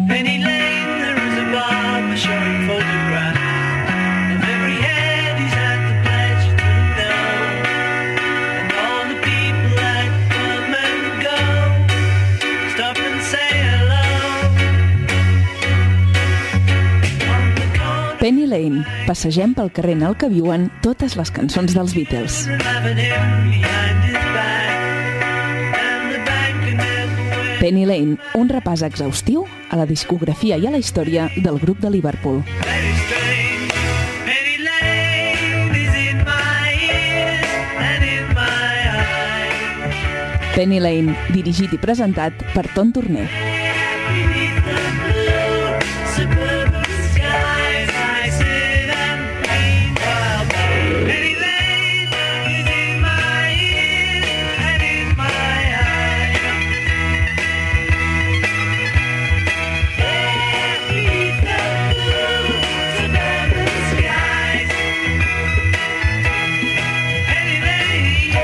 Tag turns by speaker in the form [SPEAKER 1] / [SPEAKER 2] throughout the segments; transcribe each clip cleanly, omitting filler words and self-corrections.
[SPEAKER 1] Penny Lane, there is a barber showing photographs of every head he's had the pleasure to know, and all the people that come and go stop and say hello. On the corner,
[SPEAKER 2] Penny Lane, passegem pel carrer en el que viuen totes les cançons dels Beatles.
[SPEAKER 1] having him behind his back, and the bank never went.
[SPEAKER 2] Penny Lane, un repàs exhaustiu a la discografia i a la història del grup de Liverpool.
[SPEAKER 1] Very strange. Penny Lane is in my ears and in my eyes.
[SPEAKER 2] Penny Lane, dirigit i presentat per Ton Torner.
[SPEAKER 1] Beneath the blue suburban skies, I sit and dream while Penny Lane is in my ears and in my eyes. Beneath the blue suburban skies, Penny Lane.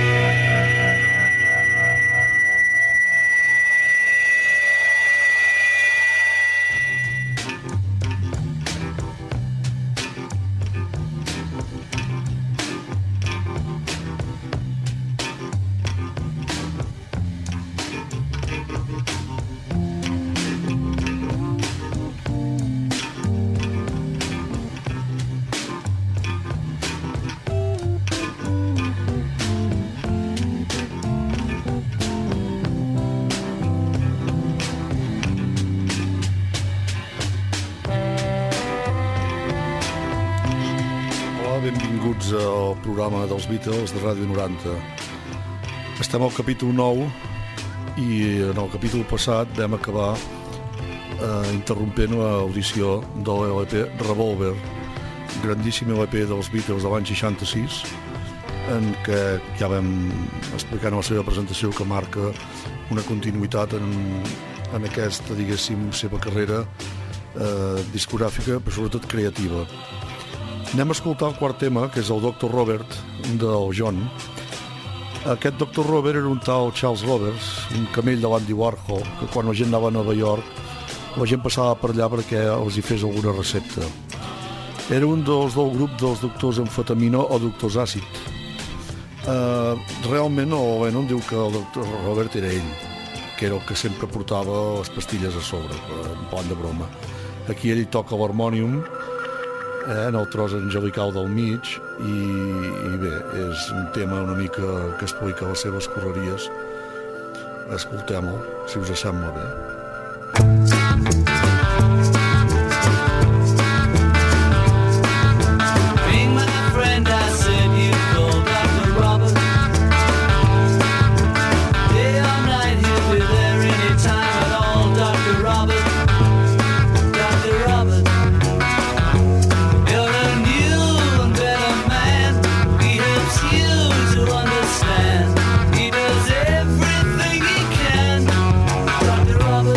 [SPEAKER 3] Hola, benvinguts al programa dels Beatles de Ràdio 90. Estem al capítol 9 i en el capítol passat vam acabar interrompent l'audició de l'LP Revolver, grandíssim LP dels Beatles de l'any 66, en què ja vam explicar en la seva presentació que marca una continuïtat en aquesta, diguéssim, seva carrera discogràfica, però sobretot creativa. Anem a escoltar el quart tema, que és el Dr. Robert, del John. Aquest Dr. Robert era un tal Charles Roberts, un camell de l'Andy Warhol, que quan la gent anava a Nova York, la gent passava per allà perquè els hi fes alguna recepta. Era un del grup dels doctors amfetamina o doctors àcid. Realment el Lennon diu que el Dr. Robert era ell, que era el que sempre portava les pastilles a sobre, en plan de broma. Aquí ell toca l'harmònium, en el tros angelical del mig, i bé, és un tema una mica que explica les seves correries. Escoltem-ho, si us sembla bé.
[SPEAKER 1] Ring my friend, I said you called Dr. Robert. Day or night, he'll be there anytime at all. Dr. Robert, Dr. Robert. You're a new and better man. He helps you to understand. He does everything he can. Dr. Robert.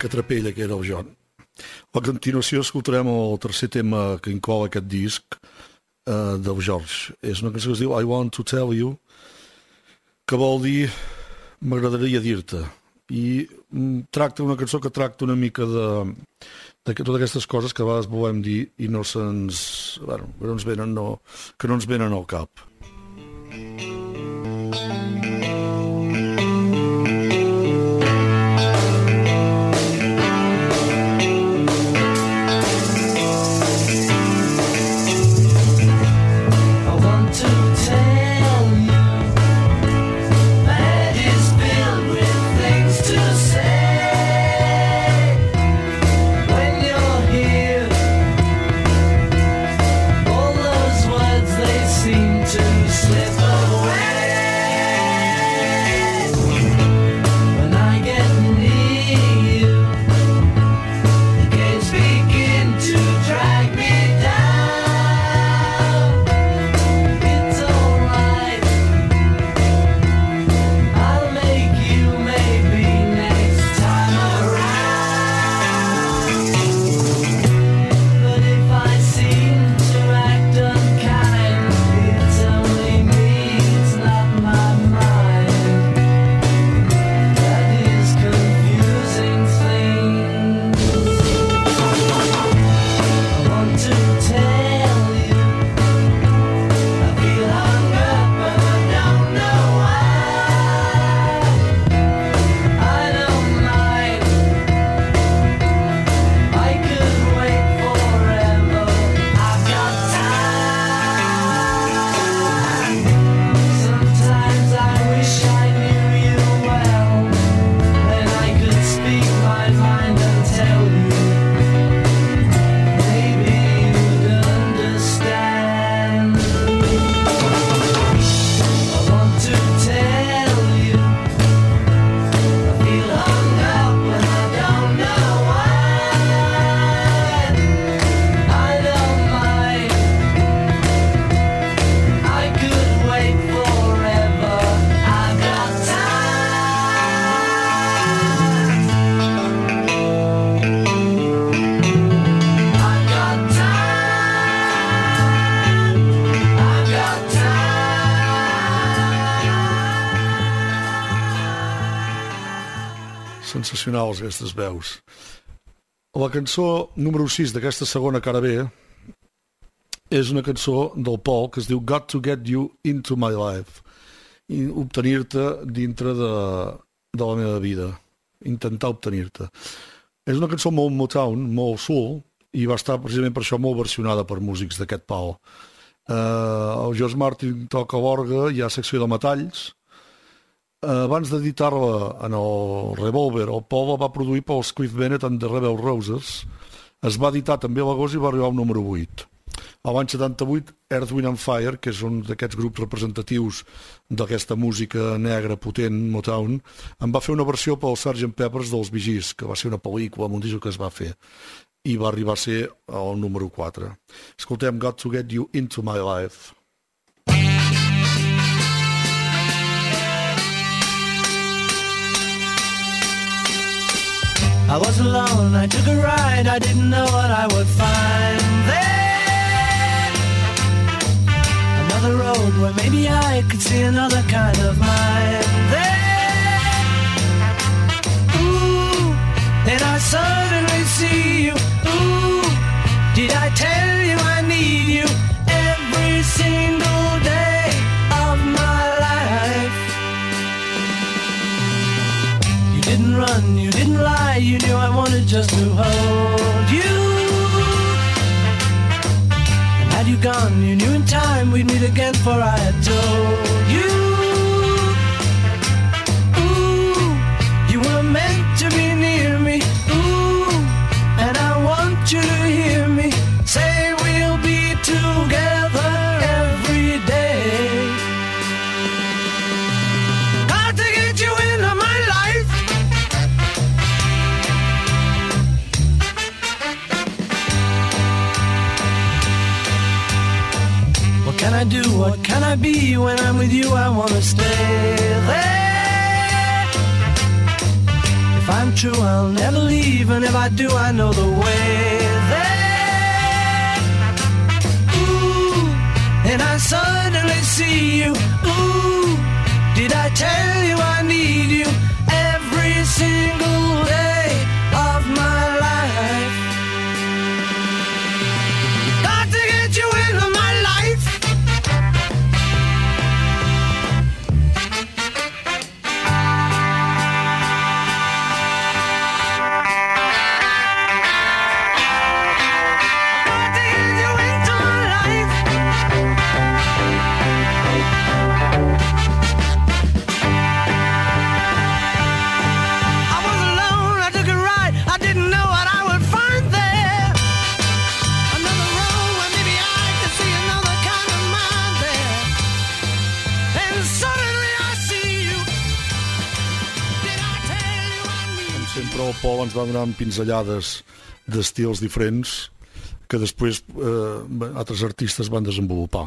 [SPEAKER 3] que atrapella, que era el John. A continuació escoltarem el tercer tema que inclou aquest disc del George. És una cançó que es diu I Want to Tell You, que vol dir m'agradaria dir-te. I tracta una cançó que tracta una mica de totes aquestes coses que a vegades volem dir i no se'ns... Bueno, que no ens venen al cap. Sensacionals aquestes veus. La cançó número 6 d'aquesta segona cara B és una cançó del Paul que es diu Got to Get You Into My Life, i obtenir-te dintre de la meva vida, intentar obtenir-te. És una cançó molt Motown, molt soul, i va estar precisament per això molt versionada per músics d'aquest pal. El George Martin toca l'orgue, hi ha secció de metalls. Abans d'editar-la en el Revolver, el Paul la va produir pels Cliff Bennett and the Rebel Roses. Es va editar també a l'agost i va arribar al número 8. A l'any 78, Earth, Wind and Fire, que és un d'aquests grups representatius d'aquesta música negra potent, Motown, en va fer una versió pel Sgt. Pepper's dels Bee Gees, que va ser una pel·lícula amb un disc que es va fer, i va arribar a ser el número 4. Escoltem Got to Get You Into My Life.
[SPEAKER 1] I was alone, I took a ride, I didn't know what I would find there. Another road where maybe I could see another kind of mind there. Ooh, then I suddenly see you. Ooh, did I tell you I need you every single day of my life? You didn't run, you didn't lie, you knew I wanted just to hold you. And had you gone, you knew in time we'd meet again, for I had told you. Ooh, you were meant to be near me. Ooh, and I want you to hear me say we'll be together every day. Got to get you into my life. What can I do? What can I be? When I'm with you, I wanna stay there. If I I'm true, I'll never leave, and if I do, I know the way there. Ooh, and I suddenly see you. Ooh, did I tell you I need you every single day of my life? Got to get you into my life.
[SPEAKER 3] El Pol ens va donar pinzellades d'estils diferents que després altres artistes van desenvolupar.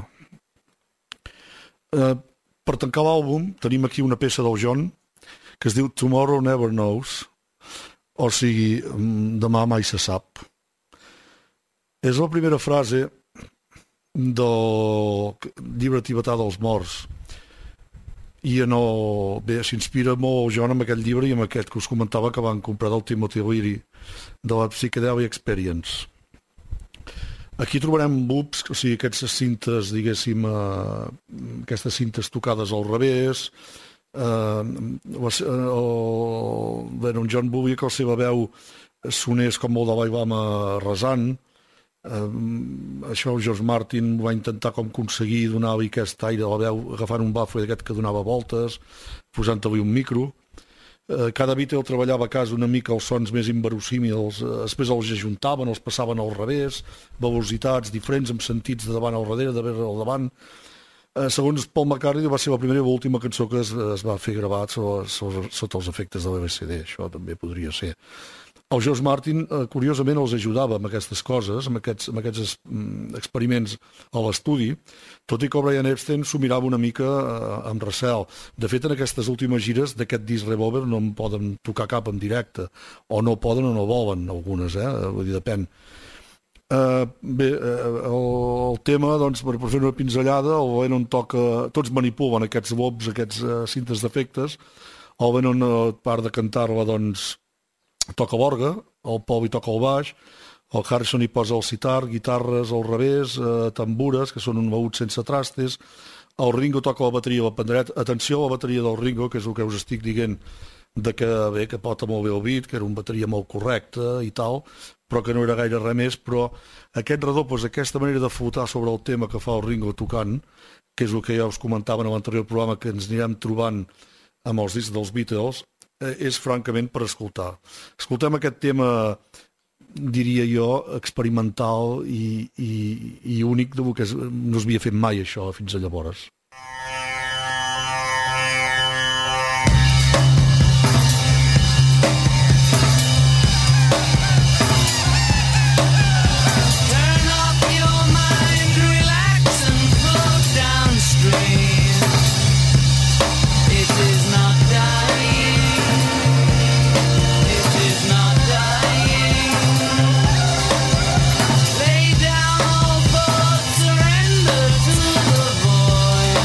[SPEAKER 3] Per tancar l'àlbum tenim aquí una peça del John que es diu Tomorrow Never Knows, o sigui, demà mai se sap. És la primera frase del llibre tibetà dels morts. I bé, s'inspira molt John amb aquest llibre i amb aquest que us comentava que van comprar del Timothy Leary, de la Psychedelic Experience. Aquí trobarem loops, o sigui, aquestes cintes, diguéssim, aquestes cintes tocades al revés. Un John volia que la seva veu sonés com el Dalai Lama resant. Això el George Martin va intentar com aconseguir donar-li aquest aire a la veu agafant un bafle d'aquest que donava voltes, posant-li un micro. Cada Beatle treballava a casa una mica els sons més inverosímils, després els ajuntaven, els passaven al revés, velocitats diferents amb sentits de davant al darrere, de darrere al davant. Segons Paul McCartney va ser la primera i l'última cançó que es va fer gravar sota els efectes de l'LSD, això també podria ser. El George Martin, curiosament, els ajudava amb aquestes coses, amb aquests experiments a l'estudi, tot i que Brian Epstein s'ho mirava una mica amb recel. De fet, en aquestes últimes gires d'aquest disc Revolver no en poden tocar cap en directe, o no poden o no volen, algunes, vull dir, depèn. Bé, el tema, doncs, per fer una pinzellada, el Lennon toca, tots manipulen aquests lobs, aquests cintes d'efectes, el Lennon, a part de cantar-la, doncs, toca l'orgue, el Paul hi toca el baix, el Harrison hi posa el sitar, guitarres al revés, tambures, que són un baút sense trastes, el Ringo toca la bateria i la pandereta. Atenció a la bateria del Ringo, que és el que us estic dient, que porta molt bé el beat, que era una bateria molt correcta i tal, però que no era gaire res més, però aquest redobles, aquesta manera de flotar sobre el tema que fa el Ringo tocant, que és el que ja us comentava en l'anterior programa, que ens anirem trobant amb els discs dels Beatles, és francament per escoltar. Escoltem aquest tema, diria jo, experimental i únic, que no s'havia fet mai això fins a llavors.
[SPEAKER 1] Lay down all thoughts, surrender to the void.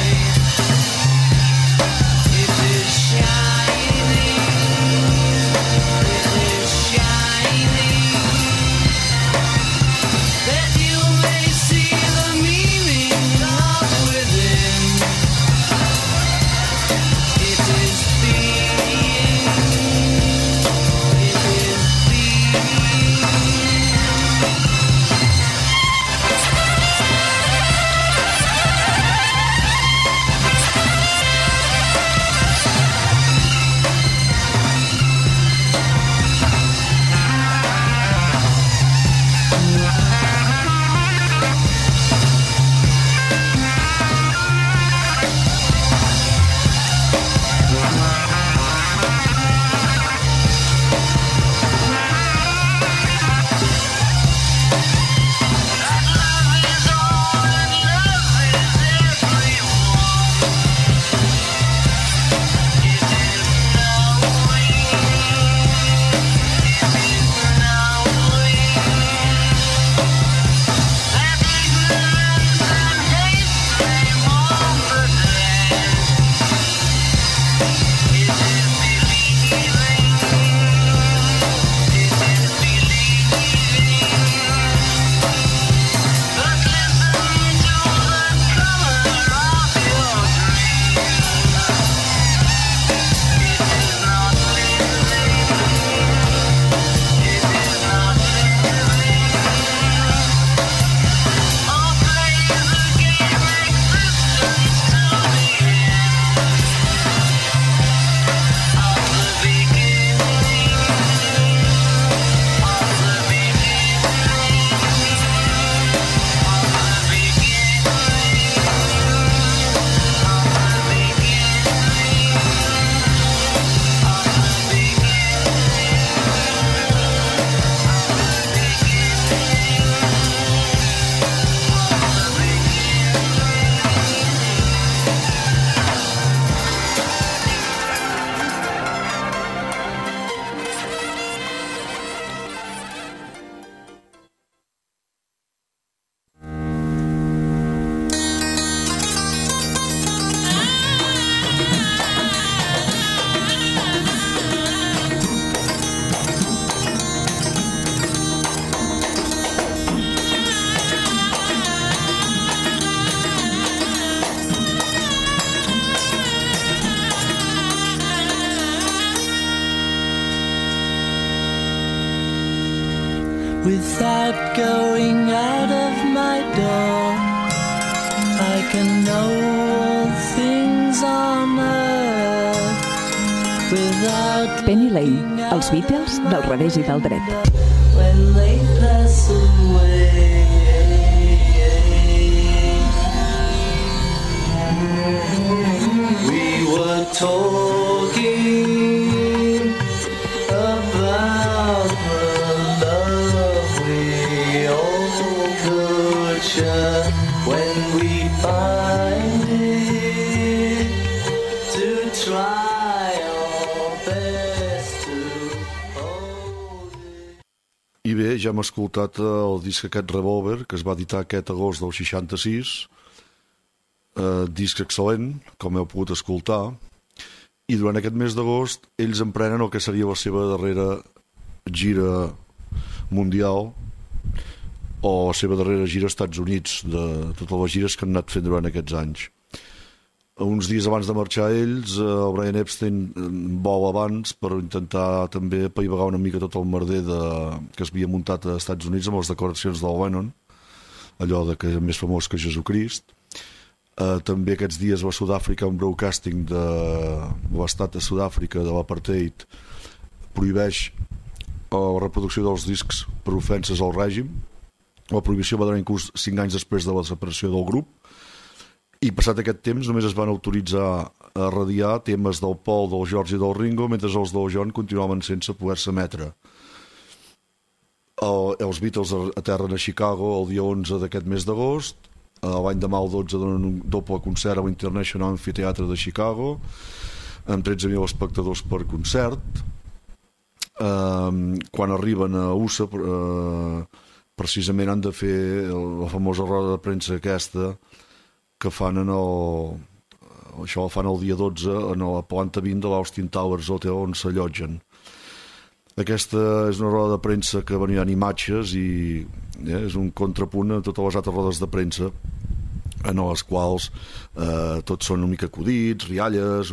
[SPEAKER 1] without going out of my door. I can know all things on earth without
[SPEAKER 2] Penny Lane, els Beatles del revés i del dret.
[SPEAKER 1] when they pass away. We were talking about the love we all could share when we find it to try our best to hold it.
[SPEAKER 3] I bé, ja hem escoltat el disc aquest Revolver, que es va editar aquest agost del 66, disc excel·lent, com heu pogut escoltar, i durant aquest mes d'agost ells emprenen el que seria la seva darrera gira mundial o la seva darrera gira als Estats Units, de totes les gires que han anat fent durant aquests anys. Uns dies abans de marxar ells, el Brian Epstein vola abans per intentar també apaivagar una mica tot el merder que es havia muntat als Estats Units amb les declaracions del Lennon, allò de que és més famós que Jesucrist. També aquests dies va a Sud-àfrica un broadcasting de l'estat de Sud-àfrica de l'apartheid prohibeix la reproducció dels discs per ofenses al règim. La prohibició va donar inclús 5 anys després de la separació del grup, i passat aquest temps només es van autoritzar a radiar temes del Paul, del George i del Ringo, mentre els del John continuaven sense poder-se emetre. Els Beatles aterren a Chicago el dia 11 d'aquest mes d'agost. L'any demà el 12 donen un doble concert a l'International Amphitheatre de Chicago amb 13.000 espectadors per concert. Quan arriben a USA precisament han de fer la famosa roda de premsa aquesta que fan això ho fan el dia 12 en la planta 20 de l'Austin Towers Hotel on s'allotgen. Aquesta és una roda de premsa que venien imatges i és un contrapunt a totes les altres rodes de premsa en les quals tots són una mica acudits, rialles,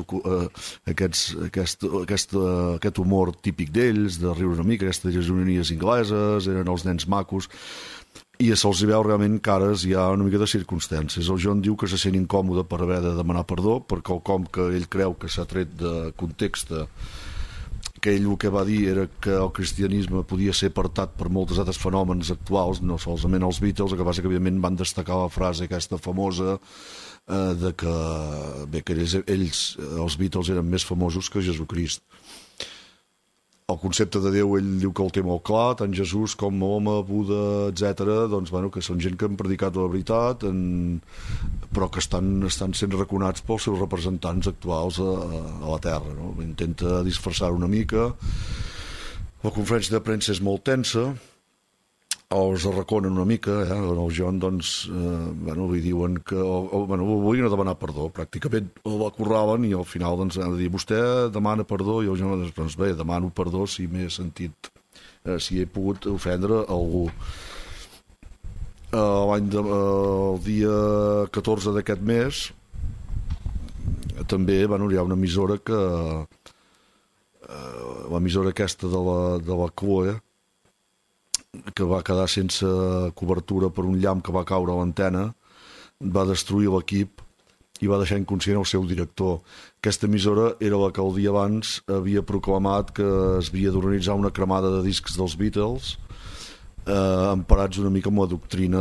[SPEAKER 3] aquest humor típic d'ells, de riure una mica, aquestes ironies ingleses, eren els nens macos, i se'ls veu realment cares hi ha una mica de circumstàncies. El John diu que se sent incòmode per haver de demanar perdó per quelcom que ell creu que s'ha tret de context, que ell el que va dir era que el cristianisme podia ser apartat per molts altres fenòmens actuals, no solament els Beatles, el que passa que evidentment van destacar la frase aquesta famosa de que, bé, que ells, els Beatles, eren més famosos que Jesucrist. El concepte de Déu ell diu que el té molt clar, tant Jesús com Mahoma, Buda, etc. Doncs, bueno, que són gent que han predicat la veritat, però que estan sent reconeguts pels seus representants actuals a la Terra. No? Intenta disfressar una mica. La conferència de premsa és molt tensa, els arraconen una mica, el John, doncs, li diuen que, volien demanar perdó, pràcticament el acorralen i al final doncs, han de dir, vostè demana perdó, i el John, doncs bé, demano perdó si m'he sentit, si he pogut ofendre algú. El dia 14 d'aquest mes també hi ha una emissora que l'emissora aquesta de la Chloe, que va quedar sense cobertura per un llamp que va caure a l'antena, va destruir l'equip i va deixar inconscient el seu director. Aquesta emissora era la que el dia abans havia proclamat que es havia d'organitzar una cremada de discs dels Beatles, emparats una mica amb la doctrina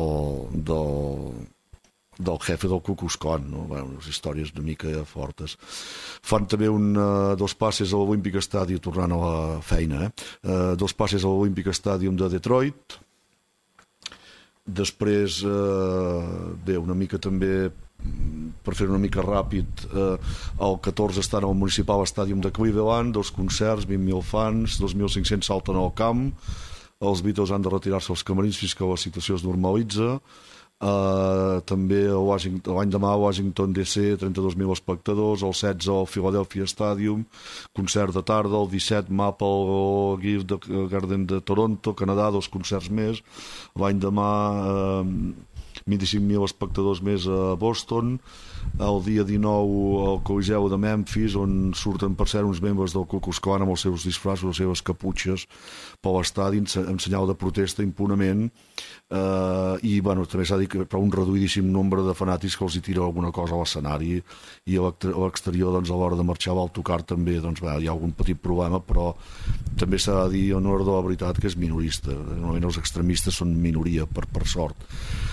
[SPEAKER 3] del jefe del Ku Klux Klan, no? Unes històries una mica fortes. Fan també dos passes a l'Olympic Stadium, tornant a la feina, dos passes a l'Olympic Stadium de Detroit. Després, bé, una mica també, per fer una mica ràpid, el 14 estan al Municipal Stadium de Cleveland, 2 concerts, 20.000 fans, 2.500 salten al camp, els Beatles han de retirar-se als camerins fins que la situació es normalitza. també l'any demà a Washington DC, 32.000 espectadors, el 16 al Philadelphia Stadium, concert de tarda, el 17 Maple Gift Garden de Toronto, Canadà, 2 concerts més, l'any demà 25.000 espectadors més a Boston, el dia 19 al Coliseu de Memphis, on surten per cert uns membres del Ku Klux Klan amb els seus disfraços, les seves caputxes per l'estadi en senyal de protesta impunament, i bueno, també s'ha dit que per un reduïdíssim nombre de fanàtics que els hi tira alguna cosa a l'escenari, i a l'exterior doncs, a l'hora de marxar a l'autocar també doncs, hi ha algun petit problema, però també s'ha de dir en honor de la veritat que és minorista. Normalment els extremistes són minoria, per sort.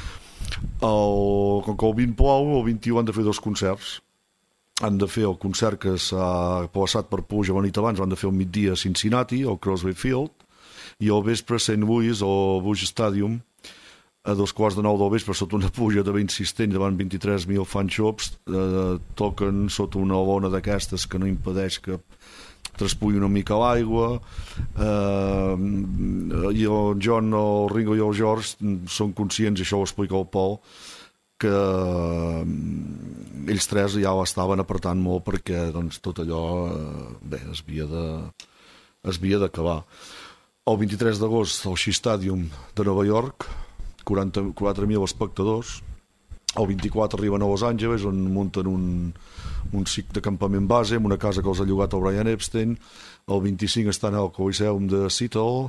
[SPEAKER 3] Com que el 20 plou, el 21 han de fer 2 concerts. Han de fer el concert que s'ha passat per pluja la nit abans, han de fer el migdia a Cincinnati, al Crosby Field, i al vespre a St. Louis, al Busch Stadium, a 2:15 del vespre, sota una pluja de 26 davant 23.000 fanshops, toquen sota una lona d'aquestes que no impedeix que traspulli una mica l'aigua, i el John, el Ringo i el George són conscients, i això ho explica el Paul, que ells 3 ja l'estaven apretant molt perquè doncs, tot allò es havia d'acabar. El 23 d'agost al Shea Stadium de Nova York, 44.000 espectadors. El 24 arriben a Los Angeles, on munten un cicle de campament base amb una casa que els ha llogat el Brian Epstein. El 25 estan al Coliseum de Seattle.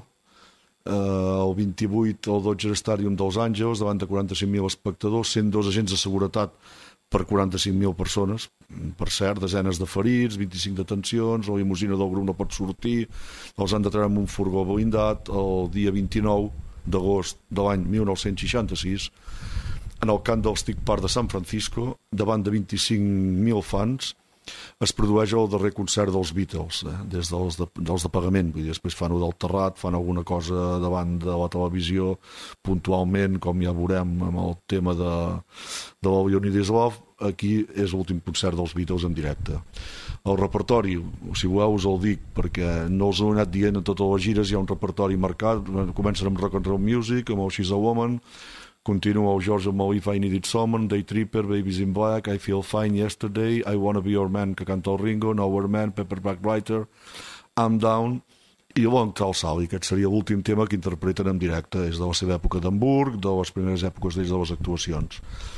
[SPEAKER 3] El 28 al Dodger Stadium dels Àngels, davant de 45.000 espectadors, 102 agents de seguretat per 45.000 persones. Per cert, desenes de ferits, 25 detencions, la limusina del grup no pot sortir, els han de treure amb un furgó blindat. El dia 29 d'agost de l'any 1966, en el camp del Stick Park de San Francisco, davant de 25.000 fans, es produeix el darrer concert dels Beatles, des dels de pagament. Vull dir, després fan-ho del terrat, fan alguna cosa davant de la televisió, puntualment, com ja veurem amb el tema de All You Need Is Love. Aquí és l'últim concert dels Beatles en directe. El repertori, si voleu us el dic, perquè no els he anat dient a totes les gires, hi ha un repertori marcat. Comencen amb Rock and Roll Music, amb el She's a Woman, continua el George and If I Needed Someone, Day Tripper, Babies in Black, I Feel Fine Yesterday, I Wanna Be Your Man, que canta el Ringo, Nowhere Man, Paperback Writer, I'm Down, i Long Tall Sally. Aquest seria l'últim tema que interpreten en directe, és de la seva època d'Hamburg, de les primeres èpoques d'ells de les actuacions.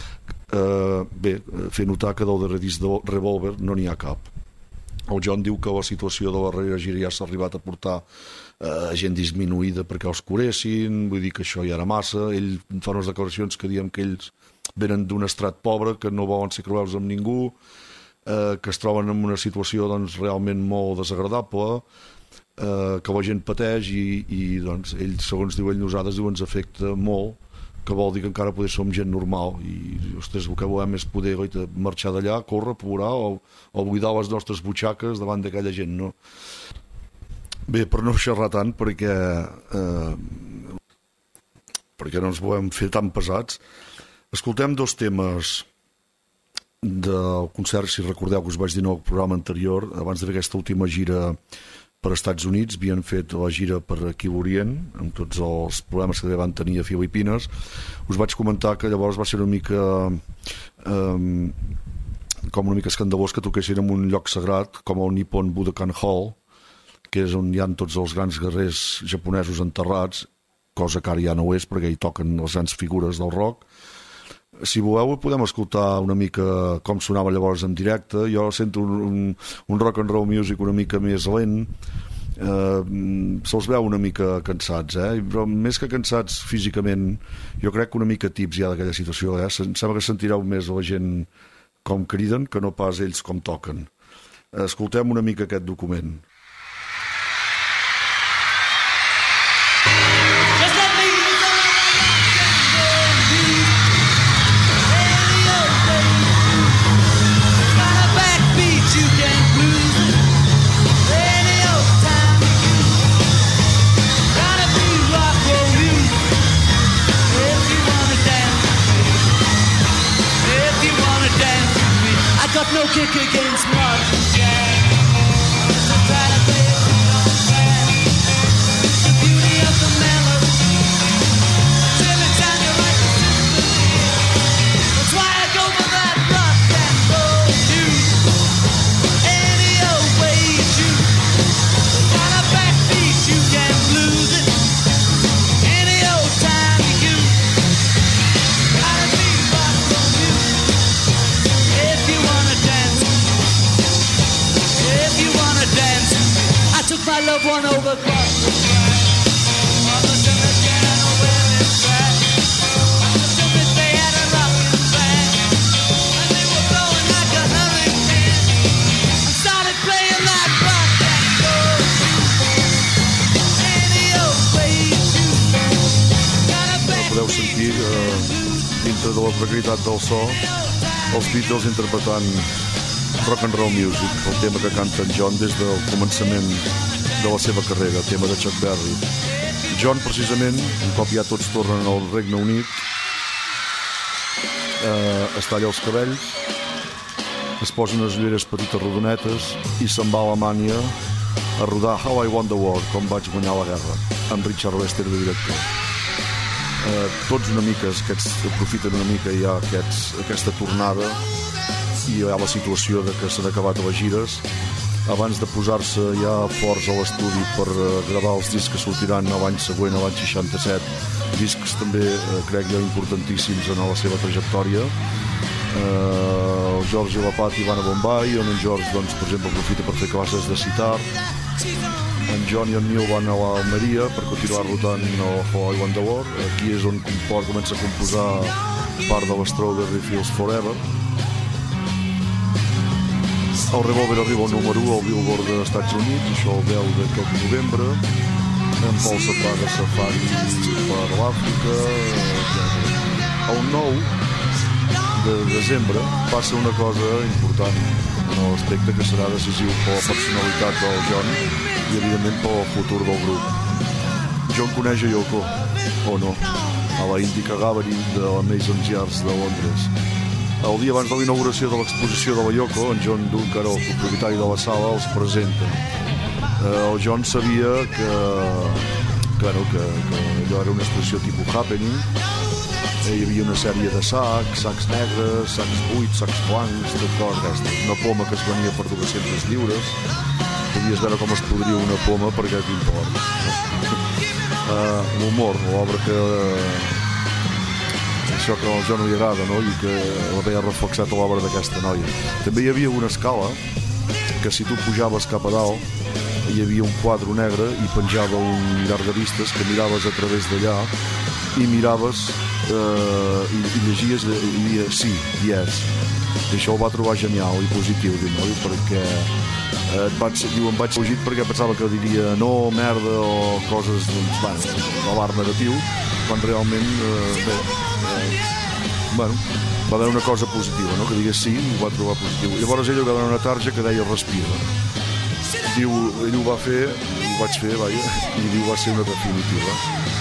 [SPEAKER 3] Bé, fer notar que del darrer disc de Revolver no n'hi ha cap. El John diu que la situació de la darrera gira ja s'ha arribat a portar gent disminuïda perquè els curessin, vull dir que això ja era massa. Ell fa unes declaracions que diem que ells venen d'un estrat pobre, que no volen ser cruels amb ningú, que es troben en una situació doncs, realment molt desagradable, que la gent pateix i doncs, ells, segons diu ell, nosaltres ens afecta molt, que vol dir que encara poder som gent normal i ostres, el que volem és poder marxar d'allà, córrer, plorar o buidar les nostres butxaques davant d'aquella gent, no? Bé, per no xerrar tant, perquè no ens volem fer tan pesats, escoltem 2 temes del concert. Si recordeu que us vaig dir en el programa anterior, abans de fer aquesta última gira per Estats Units, havien fet la gira per aquí l'Orient, amb tots els problemes que van tenir a Filipines. Us vaig comentar que llavors va ser una mica com una mica escandalós que toquessin en un lloc sagrat com el Nippon Budokan Hall, que és on hi ha tots els grans guerrers japonesos enterrats, cosa que ara ja no ho és perquè hi toquen les grans figures del rock. Si voleu podem escoltar una mica com sonava llavors en directe. Jo sento un rock and roll music una mica més lent, se'ls veu una mica cansats, però més que cansats físicament, jo crec que una mica tips ja d'aquella situació. Em sembla que sentireu més la gent com criden que no pas ells com toquen. Escoltem una mica aquest document.
[SPEAKER 1] No kick against modern jazz. So try to play it on track. The beauty of the melody till it sounds like a symphony. The my loved one over across the track. On the piano where it's at. I took it, they had a rockin' band. And they were blowing like a hurricane. I started playing that rock and roll. Any old way you choose. Got a band.
[SPEAKER 3] Podeu sentir dintre de la precarietat del so els Beatles interpretant rock and roll music, el tema que canta en John des del començament de la seva carrera, el tema de Chuck Berry. John, precisament, un cop ja tots tornen al Regne Unit, es talla els cabells, es posa unes ulleres petites rodonetes i se'n va a Alemanya a rodar How I Won the War, com vaig guanyar la guerra, amb Richard Lester de director. Tots una mica, aprofiten una mica ja aquesta tornada i hi ha la situació de que s'han acabat les gires abans de posar-se ja forts a l'estudi per gravar els discs que sortiran l'any següent, l'any 67, discs també crec jo importantíssims en la seva trajectòria. El George i la Patti van a Bombay, on en George, doncs, per exemple, aprofita per fer classes de sitar. En John i en Neil van a l'Almeria per continuar rotant el How I Won the War. Aquí és on comença a composar part de l'Strawberry Fields Forever. El Revolver arriba al número 1 al Billboard dels Estats Units, això el 10 d'aquest novembre. En Paul se'n va de safari per l'Àfrica. El 9 de desembre passa una cosa important en l'aspecte que serà decisiu per la personalitat del John i evidentment pel futur del grup. John coneix a Yoko, o no, a la Indica Gallery de la Mason's Yards de Londres. El dia abans de la inauguració de l'exposició de la Yoko, en John Duncan, el propietari de la sala, els presenta. El John sabia que allò era una exposició tipus happening. Hi havia una sèrie de sacs negres, sacs buits, sacs blancs, tot coses d'aquestes. Una poma que es venia per 200 lliures. Podies veure com es podria una poma per aquest import. L'humor, l'obra que... això que al John no li agrada, no? I que la veia reflexat a l'obra d'aquesta noia. També hi havia una escala que si tu pujaves cap a dalt hi havia un quadre negre i penjava un llargavistes que miraves a través d'allà i miraves i llegies i diia sí, yes. I això ho va trobar genial i positiu, no? Perquè em vaig fugir perquè pensava que diria no, merda o coses, doncs, l'avar negatiu, quan realment va haver una cosa positiva, no? Que digués sí, ho va trobar positiu. Llavors ell va donar una tarja que deia respira. Diu, ell ho va fer, ho vaig fer, i diu va ser una definitiva.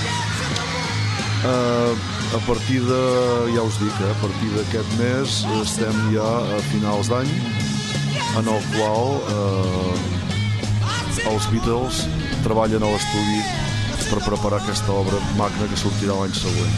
[SPEAKER 3] A partir de, ja us dic, a partir d'aquest mes estem ja a finals d'any en el qual els Beatles treballen a l'estudi per preparar aquesta obra magna que sortirà l'any següent.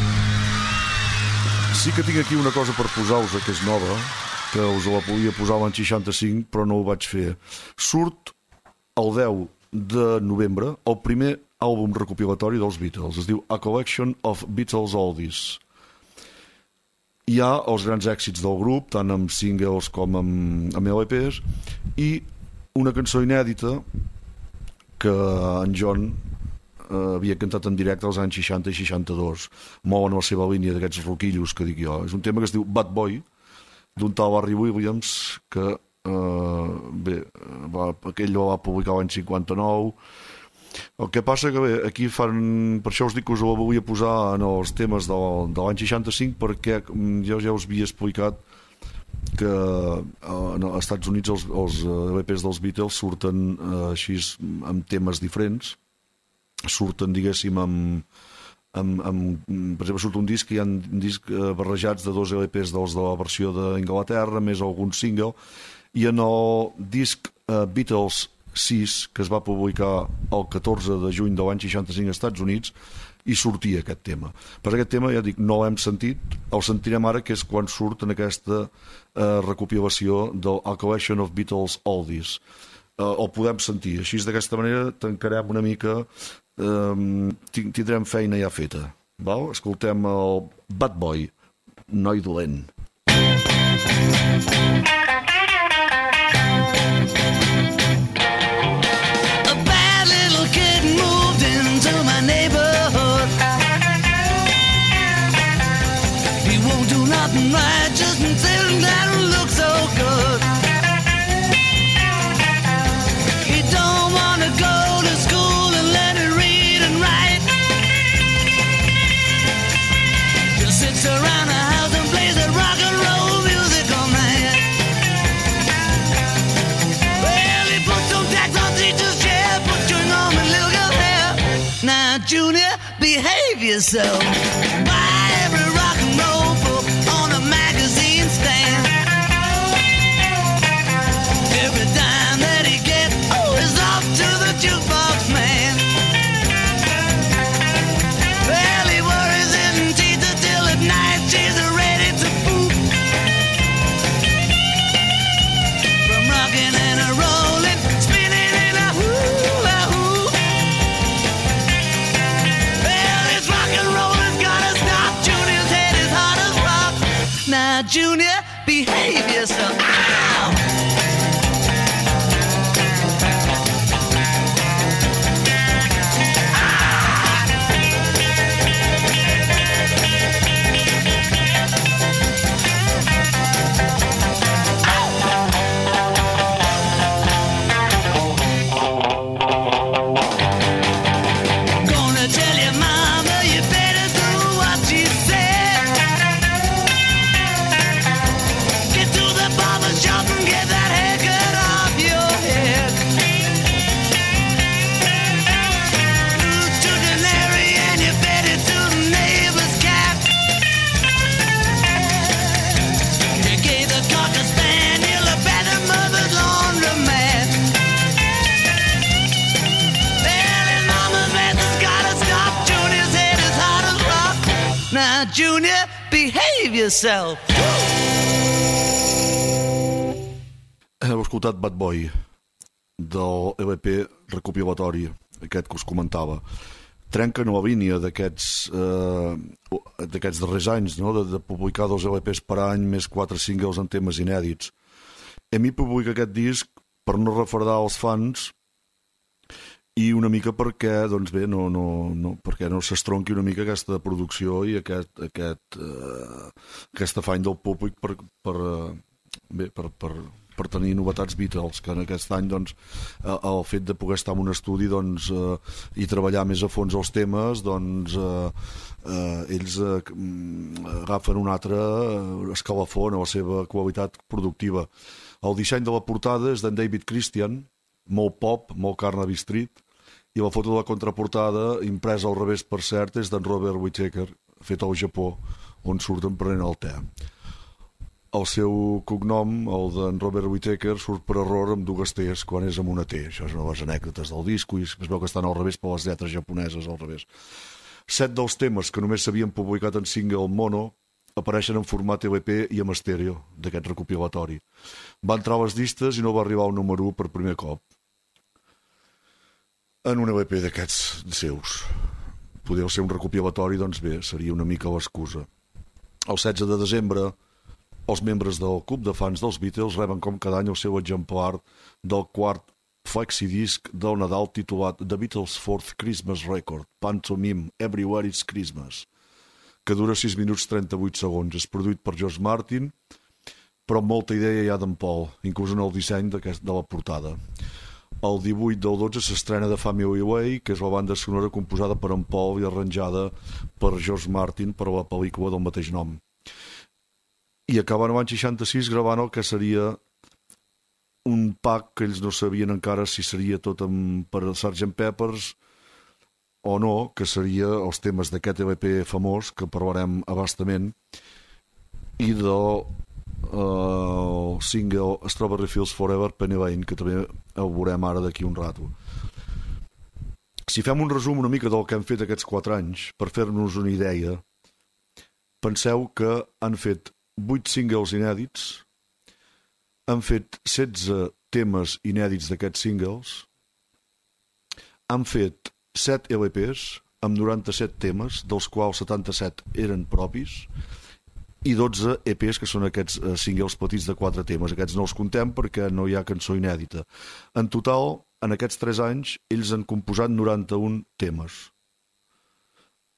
[SPEAKER 3] Sí que tinc aquí una cosa per posar-vos, que és nova, que us la podia posar l'any 65, però no ho vaig fer. Surt el 10 de novembre el primer àlbum recopilatori dels Beatles. Es diu A Collection of Beatles Oldies. Hi ha els grans èxits del grup, tant amb singles com amb LPs, i una cançó inèdita que en John havia cantat en directe als anys 60 i 62. Molt en la seva línia d'aquests roquillos que dic jo. És un tema que es diu Bad Boy, d'un tal Larry Williams, que ell va publicar l'any 59. El que passa que bé, aquí fan, per això us dic que us la volia posar en els temes de l'any 65, perquè jo ja us havia explicat que als Estats Units els LPs dels Beatles surten així amb temes diferents, surten diguéssim per exemple surt un disc que hi ha un disc barrejats de dos LPs dels de la versió d'Anglaterra més algun single, i en el disc Beatles 6, que es va publicar el 14 de juny de l'any 65 als Estats Units, i sortia aquest tema. Per aquest tema, ja dic, no l'hem sentit, el sentirem ara, que és quan surt en aquesta recopilació del A Collection of Beatles Oldies. El podem sentir. Així, d'aquesta manera, tancarem una mica, tindrem feina ja feta. Val? Escoltem el Bad Boy, noi dolent.
[SPEAKER 1] righteous and sitting down and look so good. He don't want to go to school and learn to read and write. Just sits around the house and plays that rock and roll music all night. Well, he put some tax on teacher's chair, put chewing on my little girl hair. Now, Junior, behave yourself. Buy every rock and roll book on a magazine stand. Every dime that he gets, is off to the jukebox man. Well, he worries his teeth till at night she's ready to poop. From rocking and a rolling, spinning in a hula hoop. Well, this rock and roll has gotta stop. Junior's head is hard as rock. Now, Junior, behave yourself. Ow! Gonna tell your mama you better do what she said. Get to the barber shop and get that haircut off your head. Lose to Denary and you bet it to the neighbor's cat. You gave the cocker spaniel a bed and mother's laundromat. Well, his mama's mess has gotta stop. Junior's head is hard as rock. Now, Junior, behave yourself.
[SPEAKER 3] Heu escoltat Bad Boy del LP recopilatori, aquest que us comentava. Trenca nova línia d'aquests darrers anys, no? de publicar 2 LPs per any més 4 singles en temes inèdits. Hem publicat aquest disc per no refredar els fans i una mica perquè, doncs bé, perquè no s'estronqui una mica aquesta producció i aquest afany del públic per tenir novetats Beatles, que en aquest any doncs, el fet de poder estar en un estudi doncs, i treballar més a fons els temes, doncs, ells agafen un altre escalafó en la seva qualitat productiva. El disseny de la portada és d'en David Christian, molt pop, molt Carnaby Street, i la foto de la contraportada, impresa al revés per cert, és d'en Robert Whittaker, fet al Japó, on surten prenent el te. El seu cognom, el d'en Robert Whittaker, surt per error amb 2 T's quan és amb una T. Això és una de les anècdotes del disco i es veu que estan al revés per les lletres japoneses al revés. 7 dels temes que només s'havien publicat en single mono apareixen en format LP i en estèreo d'aquest recopilatori. Va entrar a les llistes i no va arribar al número 1 per primer cop. En un LP d'aquests seus. Podria ser un recopilatori, doncs bé, seria una mica l'excusa. El 16 de desembre, els membres del club de fans dels Beatles reben com cada any el seu exemplar del 4th flexidisc del Nadal titulat The Beatles' 4th Christmas Record, Pantomime, Everywhere It's Christmas, que dura 6 minuts 38 segons. És produït per George Martin, però amb molta idea hi ha d'en Paul, inclús en el disseny de la portada. El 18 del 12 s'estrena The Family Way, que és la banda sonora composada per en Paul i arranjada per George Martin per a la pel·lícula del mateix nom. I acaben l'any 66 gravant el que seria un pack que ells no sabien encara si seria tot per Sgt. Peppers o no, que seria els temes d'aquest LP famós, que parlarem abastament, i del single Strawberry Fields Forever, Penny Lane, que també el veurem ara d'aquí un rato. Si fem un resum una mica del que hem fet aquests 4 anys, per fer-nos una idea, penseu que han fet 8 singles inèdits, han fet 16 temes inèdits d'aquests singles, han fet 7 LPs amb 97 temes, dels quals 77 eren propis, i 12 EPs, que són aquests singles petits de 4 temes. Aquests no els contem perquè no hi ha cançó inèdita. En total, en aquests 3 anys, ells han composat 91 temes.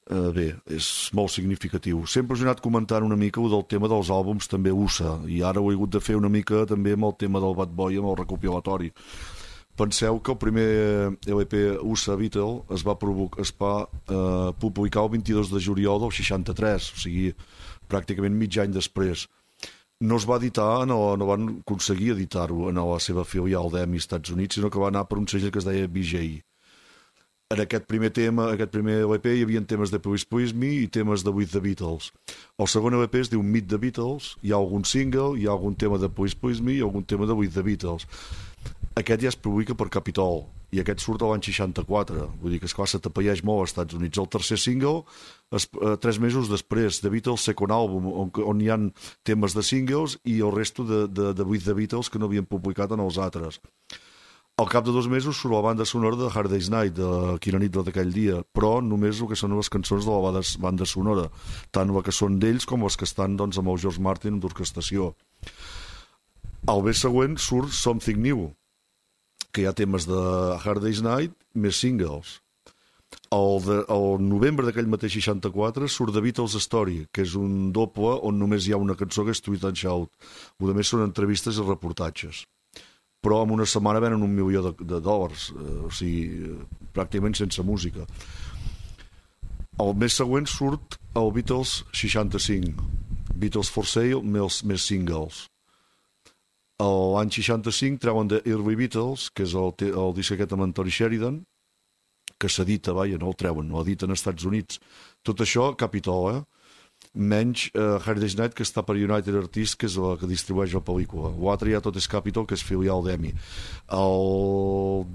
[SPEAKER 3] bé, és molt significatiu. Sempre us he anat comentant una mica del tema dels àlbums també USA, i ara ho he hagut de fer una mica també amb el tema del Bad Boy, amb el recopilatori. Penseu que el primer LP USA Beatle es va publicar el 22 de juliol del 63, o sigui, pràcticament mig any després. No es va editar, no van aconseguir editar-ho en la seva filial d'EMI als Estats Units, sinó que va anar per un segell que es deia BJ. En aquest primer LP hi havia temes de Please Please Me i temes de With the Beatles. El segon LP es diu Meet the Beatles, hi ha algun single, hi ha algun tema de Please Please Me i algun tema de With the Beatles. Aquest ja es publica per Capitol i aquest surt l'any 64, vull dir que esclar s'atapeeix molt als Estats Units. El tercer single, 3 mesos després, The Beatles Second Album, on hi ha temes de singles i el resto de With the Beatles que no havien publicat en els altres. Al cap de 2 mesos surt la banda sonora de Hard Day's Night, de Quina nit d'aquell dia, però només el que són les cançons de la banda sonora, tant les que són d'ells com les que estan doncs, amb el George Martin d'orquestació. Al mes següent surt Something New, que hi ha temes de Hard Day's Night més singles. Al novembre d'aquell mateix 64 surt The Beatles Story, que és un doble on només hi ha una cançó que és Tweet and Shout. El més són entrevistes i reportatges. Però en una setmana venen $1 milió de dòlars, o sigui, pràcticament sense música. El mes següent surt el Beatles 65, Beatles for Sale més singles. L'any 65 treuen The Early Beatles, que és el disc aquest amb Tony Sheridan, que s'edita, no el treuen, no l'editen als Estats Units. Tot això, Capitol, menys Hard Day's Night, que està per United Artists, que és la que distribueix la pel·lícula. L'altre ja tot és Capitol, que és filial d'EMI. El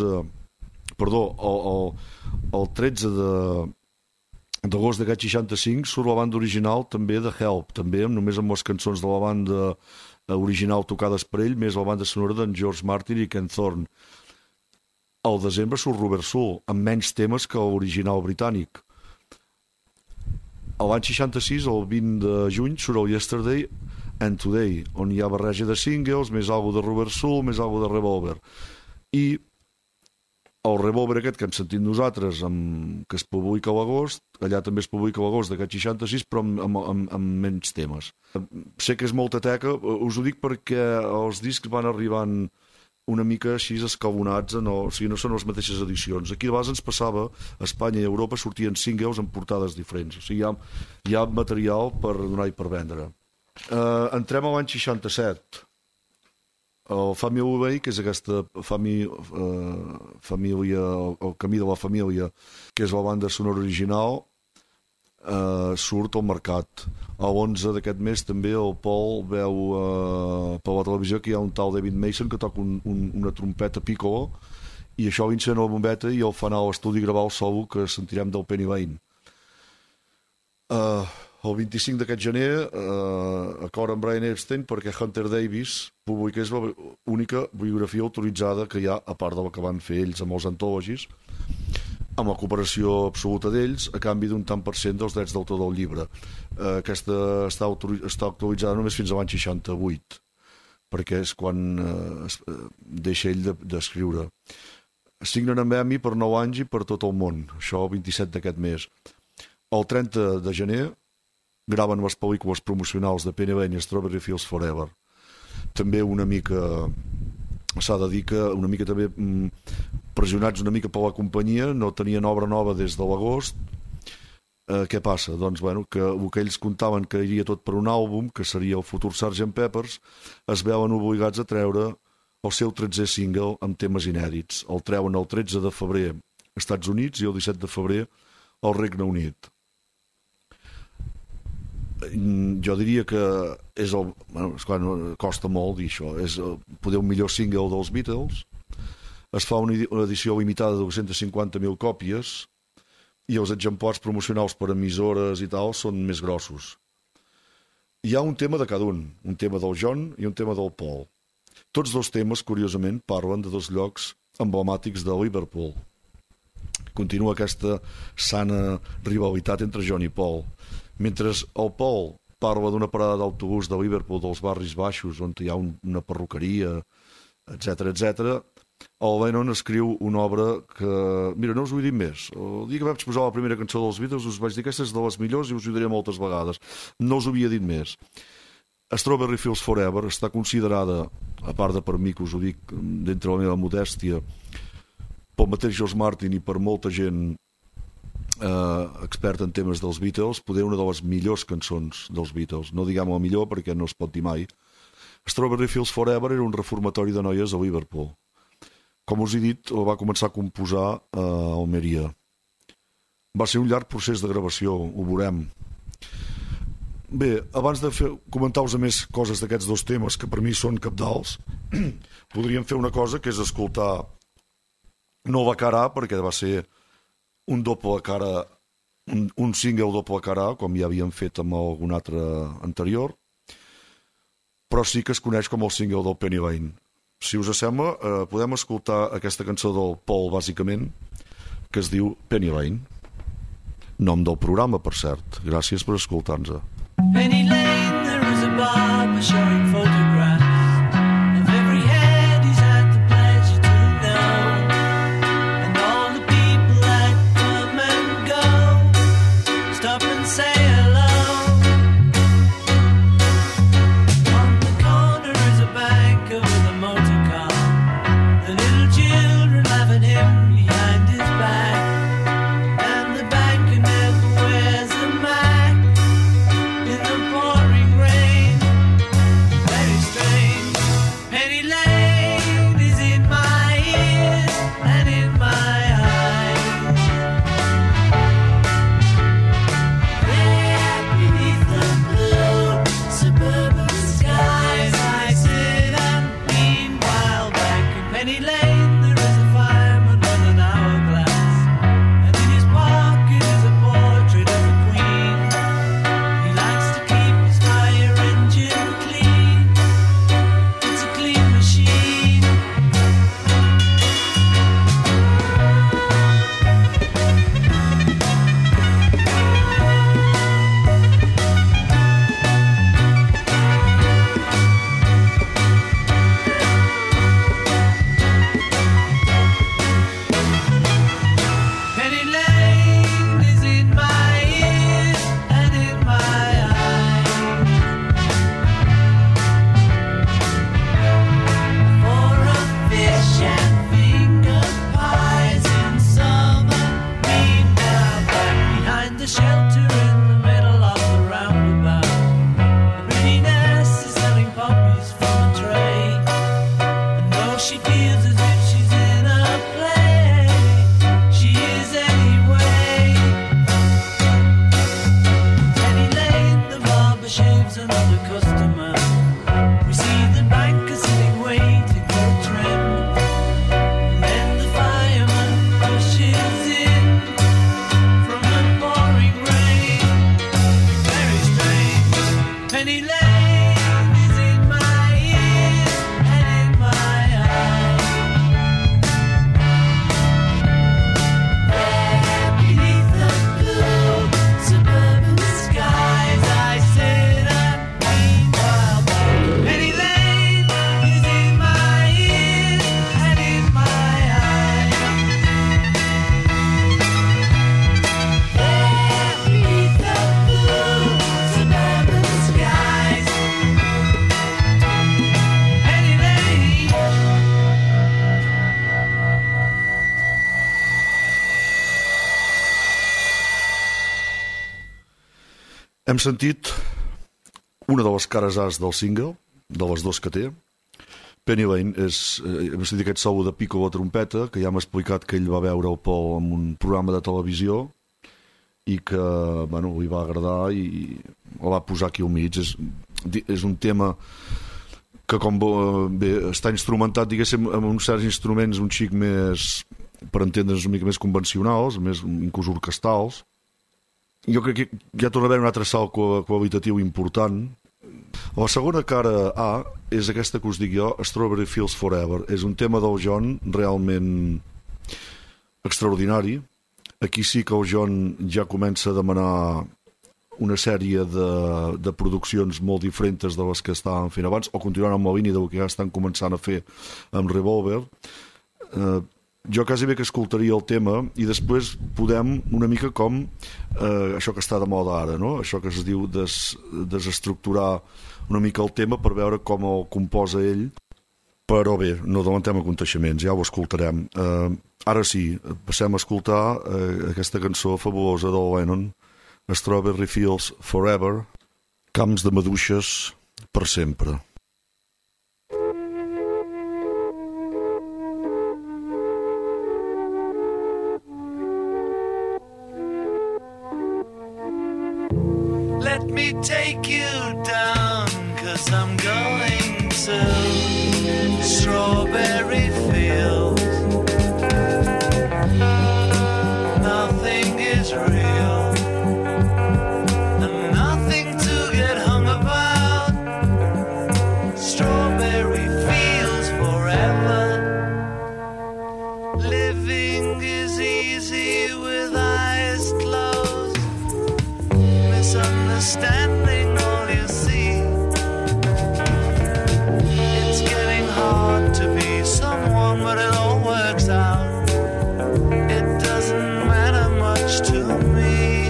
[SPEAKER 3] 13 d'agost d'aquest 65 surt la banda original també de Help, també només amb les cançons de la banda original tocades per ell, més la banda sonora d'en George Martin i Ken Thorne. Al desembre surt Rubber Soul, amb menys temes que l'original britànic. L'any 66, el 20 de juny, surt el Yesterday and Today, on hi ha barreja de singles, més algo de Rubber Soul, més algo de Revolver. I el Revolver aquest que hem sentit nosaltres, que es publica a l'agost, allà també es publica a l'agost d'aquest 66, però amb menys temes. Sé que és molta teca, us ho dic perquè els discs van arribant una mica així escalonats, o sigui, no són les mateixes edicions. Aquí a vegades ens passava, a Espanya i a Europa sortien singles amb portades diferents, o sigui, hi ha material per donar i per vendre. Entrem a l'any 67. El Family Way, que és aquesta família, el camí de la família, que és la banda sonora original, surt al mercat. A l'11 d'aquest mes també el Paul veu per la televisió que hi ha un tal David Mason que toca una trompeta piccolo i això l'incena la bombeta i el fa anar a l'estudi a gravar el solo que sentirem del Penny Lane. El 25 d'aquest gener acord amb Brian Epstein perquè Hunter Davis publiqués l'única biografia autoritzada que hi ha, a part de la que van fer ells amb els antologis, amb la cooperació absoluta d'ells a canvi d'un tant per cent dels drets d'autor del llibre. Aquesta està actualitzada només fins a l'any 68, perquè és quan deixa ell d'escriure. Signen amb EMI per 9 anys i per tot el món, això el 27 d'aquest mes. El 30 de gener graven les pel·lícules promocionals de Penny Lane i Strawberry Fields Forever. També una mica, s'ha de dir que una mica també pressionats una mica per la companyia, no tenien obra nova des de l'agost. Què passa? Doncs que el que ells contaven que iria tot per un àlbum, que seria el futur Sgt. Peppers, es veuen obligats a treure el seu 13è single amb temes inèdits. El treuen el 13 de febrer als Estats Units i el 17 de febrer al Regne Unit. Jo diria que és esclar, costa molt dir això, és poder un millor single dels Beatles. Es fa una edició limitada de 250.000 còpies i els exemplars promocionals per emissores i tal són més grossos. Hi ha un tema de cada un tema del John i un tema del Paul. Tots dos temes, curiosament, parlen de dos llocs emblemàtics de Liverpool. Continua aquesta sana rivalitat entre John i Paul. Mentre el Paul parla d'una parada d'autobús de Liverpool, dels barris baixos, on hi ha una perruqueria, etc., el Lennon escriu una obra que... Mira, no us ho he dit més. El dia que vaig posar la primera cançó dels Beatles us vaig dir que aquesta és de les millors i us ho diré moltes vegades. No us ho havia dit més. Strawberry Fields Forever està considerada, a part de per mi, que us ho dic d'entre la meva modèstia, pel mateix George Martin i per molta gent experta en temes dels Beatles, poder una de les millors cançons dels Beatles. No diguem la millor perquè no es pot dir mai. Strawberry Fields Forever era un reformatori de noies a Liverpool. Com us he dit, el va començar a composar a Almeria. Va ser un llarg procés de gravació, ho veurem. Bé, abans de comentar-vos més coses d'aquests dos temes que per mi són cabdals, podríem fer una cosa que és escoltar no la cara A, perquè va ser un doble cara, un single doble cara A, com ja havíem fet amb algun altre anterior, però sí que es coneix com el single del Penny Lane. Si us sembla, podem escoltar aquesta cançó del Paul, bàsicament, que es diu Penny Lane. Nom del programa, per cert. Gràcies per escoltar-nos.
[SPEAKER 1] Penny Lane, there is a barber showing photographs of every head he's had the pleasure to know, and all the people that come and go stop and say hello. On the corner is a banker with a motor car, the little children laugh at him behind his back, and the banker never wears a mask in the pouring rain. Very strange. Penny Lane is in my ears and in my eyes. There beneath the blue suburban skies I sit and meanwhile back in Penny Lane there is a fireman with an hourglass, and in his pocket is a portrait of a queen. He likes to keep his fire engine clean. It's a clean machine. Penny Lane is in my ears and in my eyes. For a fish and finger pies in summer, meanwhile back behind the shelter in the middle of the roundabout, the pretty nurse is selling poppies from a tray, and though she feels as if she's in a play, she is anyway. Penny Lane, the barber shaves another customer. We see the banker sitting waiting for a trim, and then the fireman pushes in from the pouring rain. Very strange. Penny Lane is in my ears and in my eyes. There beneath the blue suburban skies I sit and meanwhile back. Penny Lane is in my ears and in my eyes. There beneath the blue suburban skies, Penny Lane.
[SPEAKER 3] Hem sentit una de les cares As del single, de les dos que té. Penny Lane és... hem sentit aquest solo de piccolo a trompeta, que ja m'ha explicat que ell va veure el Paul en un programa de televisió i que, bueno, li va agradar i el va posar aquí al mig. És un tema que, com bé, està instrumentat, diguéssim, amb uns certs instruments un xic més, per entendre's, una mica més convencionals, més inclús orquestals. Jo crec que ja torna a haver un altre salt qualitatiu important. La segona cara A és aquesta que us dic jo, Strawberry Fields Forever. És un tema del John realment extraordinari. Aquí sí que el John ja comença a demanar una sèrie de produccions molt diferents de les que estaven fent abans, o continuant amb la línia del que ja estan començant a fer amb Revolver. jo quasi bé que escoltaria el tema i després podem una mica com això que està de moda ara, no? Això que es diu desestructurar una mica el tema per veure com el composa ell, però bé, no adellantem aconteixements, ja ho escoltarem. Ara sí, passem a escoltar aquesta cançó fabulosa del Lennon, Strawberry Fields Forever, camps de maduixes per sempre.
[SPEAKER 1] Let me take you down, 'cause I'm going to strawberry fields. Nothing is real, and nothing to get hung about. Strawberry fields forever. Living is easy with eyes closed. Misunderstanding all you see. It's getting hard to be someone, but it all works out. It doesn't matter much to me.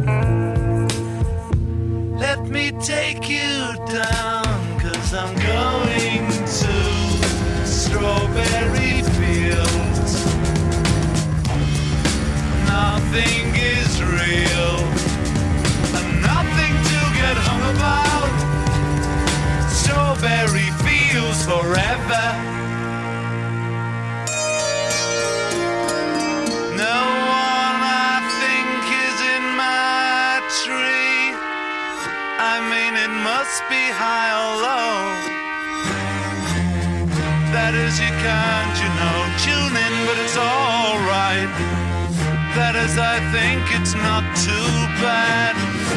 [SPEAKER 1] Let me take you down, 'cause I'm going to strawberry fields. Nothing is real, hung about. Strawberry fields forever. No one I think is in my tree. I mean, it must be high or low. That is, you can't, tune in, but it's all right. That is, I think it's not too bad.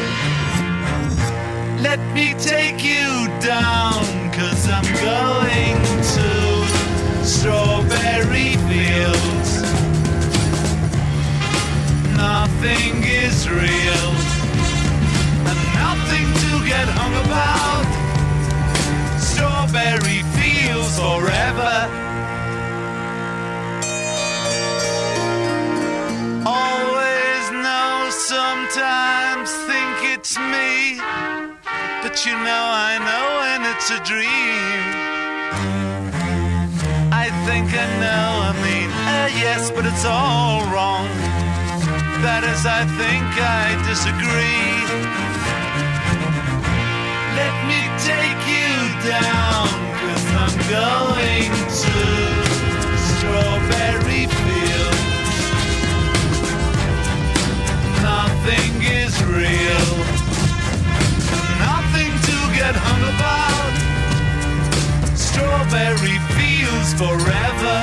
[SPEAKER 1] Let me take you down, 'cause I'm going to strawberry fields. Nothing is real, and nothing to get hung about. Strawberry fields forever. Always know, sometimes think it's me. But I know when it's a dream. I think I know, yes, but it's all wrong. That is, I think I disagree. Let me take you down, 'cause I'm going to strawberry fields. Nothing is real, get hung about. Strawberry fields forever.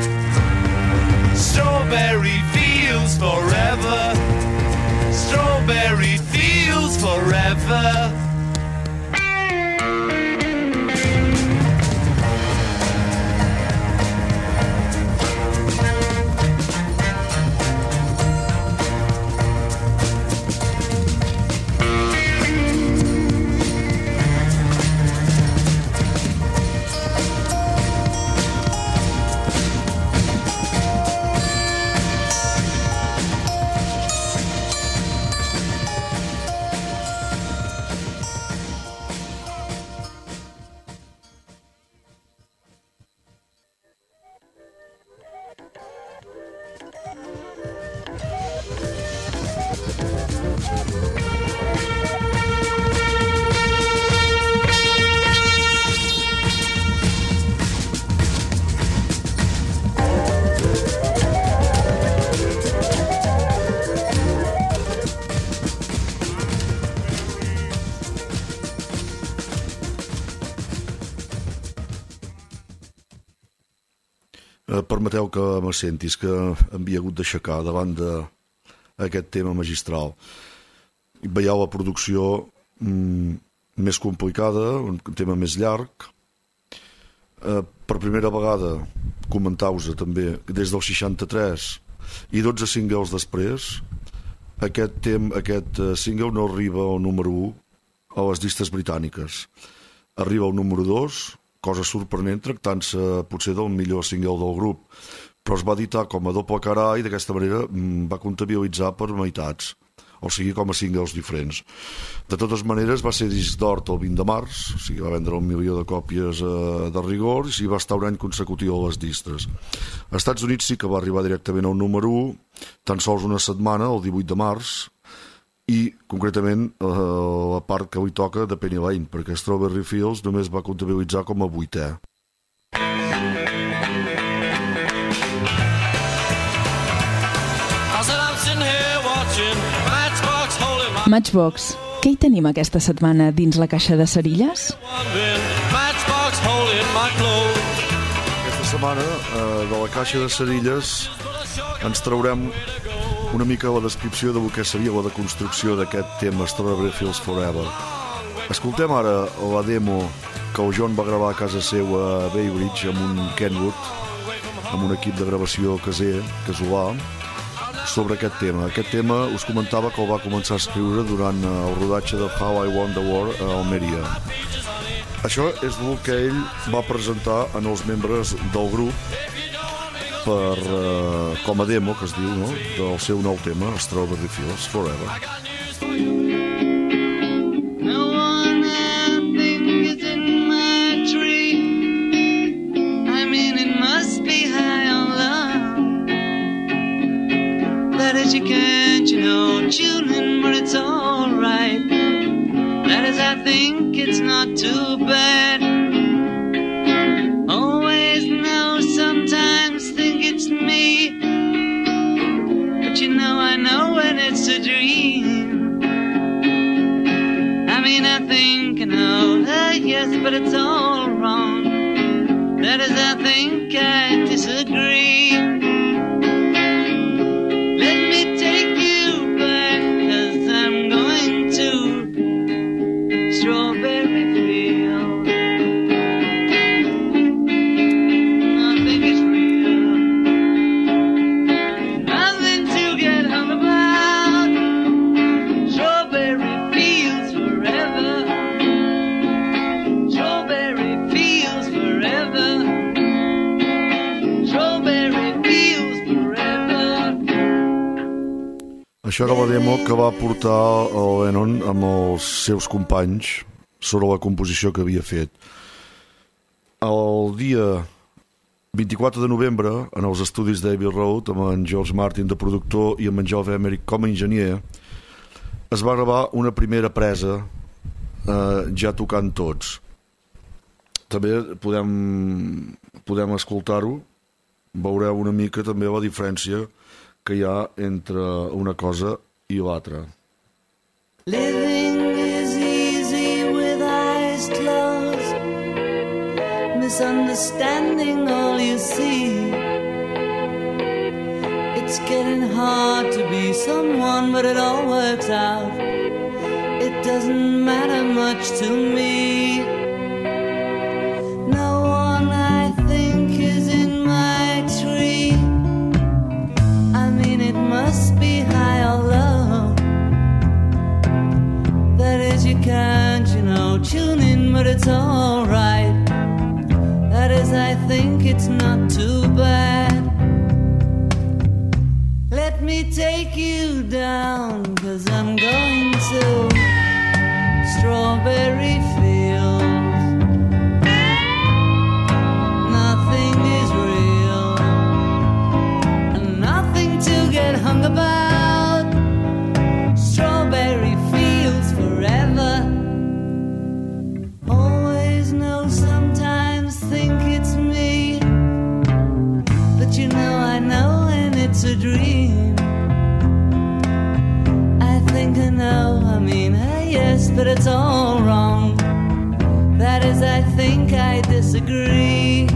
[SPEAKER 1] Strawberry fields forever. Strawberry fields forever.
[SPEAKER 3] Permeteu que m'assentis, que havia hagut d'aixecar davant d'aquest tema magistral. Veieu la producció més complicada, un tema més llarg. Per primera vegada, comentar-vos també, des del 63 i 12 singles després, aquest single no arriba al número 1 a les llistes britàniques. Arriba al número 2 cosa sorprenent tractant-se potser del millor single del grup, però es va editar com a doble cara i d'aquesta manera va comptabilitzar per meitats, o sigui com a singles diferents. De totes maneres va ser disc d'or el 20 de març, o sigui va vendre 1 milió de còpies de rigor i va estar un any consecutiu a les llistes. Als Estats Units sí que va arribar directament al número 1, tan sols una setmana, el 18 de març, i concretament la part que avui toca de Penny Lane, perquè Strawberry Fields només va comptabilitzar com a 8è.
[SPEAKER 2] Matchbox, què hi tenim aquesta setmana dins la caixa de cerilles?
[SPEAKER 3] Aquesta setmana de la caixa de cerilles ens traurem una mica la descripció de què seria la deconstrucció d'aquest tema Strawberry Fields Forever. Escoltem ara la demo que el John va gravar a casa seu a Baybridge amb un Kenwood, amb un equip de gravació caser, casolà, sobre aquest tema. Aquest tema us comentava que el va començar a escriure durant el rodatge de How I Won the War a Almeria. Això és el que ell va presentar en els membres del grup per, com a demo, que es diu, no? Del seu nou tema, Strawberry Fields Forever.
[SPEAKER 1] You can't, you know, tune in, but it's alright. That is, I think it's not too bad. Always know, sometimes think it's me, but you know, I know when it's a dream. I mean, I think I know, yes, but it's all wrong. That is, I think I disagree.
[SPEAKER 3] Això era la demo que va portar el Lennon amb els seus companys sobre la composició que havia fet. El dia 24 de novembre, en els estudis d'Abbey Road, amb en George Martin de productor i amb en Geoff Emerick com a enginyer, es va gravar una primera presa ja tocant tots. També podem escoltar-ho, veureu una mica també la diferència que hi ha entre una cosa i l'altra.
[SPEAKER 1] Living is easy with eyes closed, misunderstanding all you see. It's getting hard to be someone, but it all works out. It doesn't matter much to me. No one, I think, is in my tree. I mean, it must be high or low. That is, you can't, you know, tune in, but it's alright. That is, I think it's not too bad. Let me take you down, 'cause I'm going to Strawberry Fields. Nothing is real, and nothing to get hung about. Strawberry Fields forever. Always know, sometimes think it's me, but you know I know, and it's a dream. I think I know, I mean, yes, but it's all wrong. That is, I think I disagree.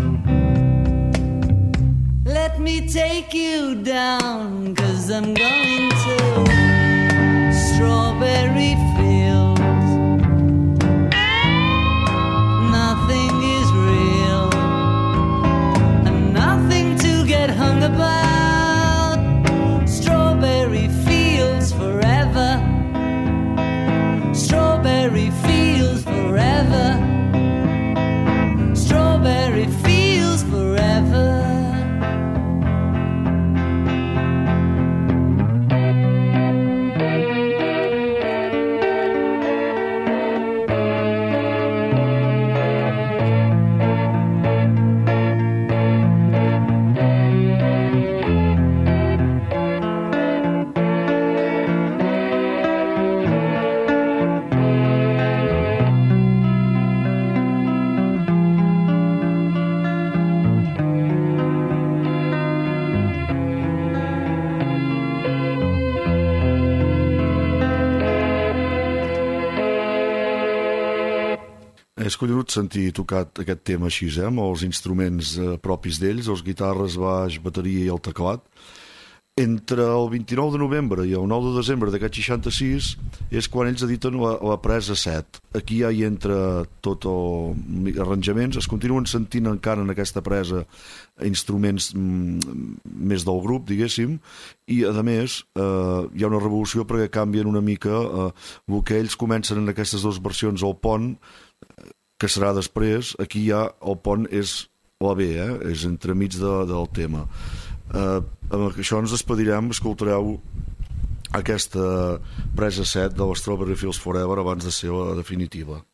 [SPEAKER 1] Let me take you down, 'cause I'm going to Strawberry Fields. Nothing is real, and nothing to get hung about. Strawberry Fields forever. Strawberry Fields forever. Strawberry
[SPEAKER 3] collonut sentir tocat aquest tema així, amb els instruments propis d'ells, els guitarres, baix, bateria i el teclat. Entre el 29 de novembre i el 9 de desembre d'aquest 66 és quan ells editen la presa 7. Aquí ja hi entra tot els arranjaments, es continuen sentint encara en aquesta presa instruments més del grup, diguéssim, i a més hi ha una revolució perquè canvien una mica el que ells comencen en aquestes dues versions, el pont, que serà després, aquí ja el pont és la B, és entremig del tema. Amb això ens despedirem, escoltareu aquesta presa 7 de les Strawberry Fields Forever abans de ser la definitiva.